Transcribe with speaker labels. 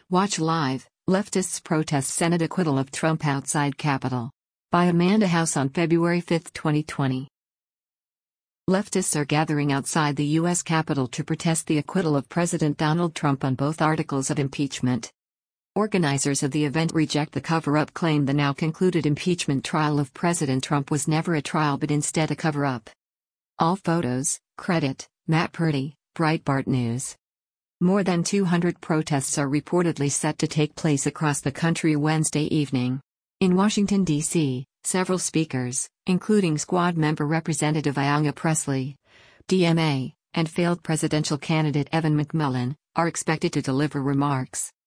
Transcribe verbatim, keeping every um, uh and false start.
Speaker 1: Watch live, Leftists protest Senate acquittal of Trump outside Capitol. By Amanda House on February fifth, twenty twenty. Leftists are gathering outside the U S Capitol to protest the acquittal of President Donald Trump on both articles of impeachment. Organizers of the event reject the cover-up claim the now concluded impeachment trial of President Trump was never a trial but instead a cover-up. All photos, credit, Matt Purdy, Breitbart News. More than two hundred protests are reportedly set to take place across the country Wednesday evening. In Washington, D C, several speakers, including Squad member Representative Ayanna Pressley, D M A, and failed presidential candidate Evan McMullin, are expected to deliver remarks.